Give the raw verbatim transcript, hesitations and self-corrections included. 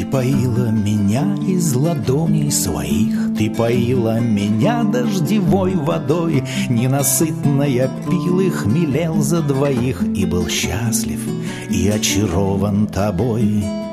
поила меня из ладоней своих, ты поила меня дождевой водой, ненасытно я пил и хмелел за двоих, и был счастлив, и очарован тобой.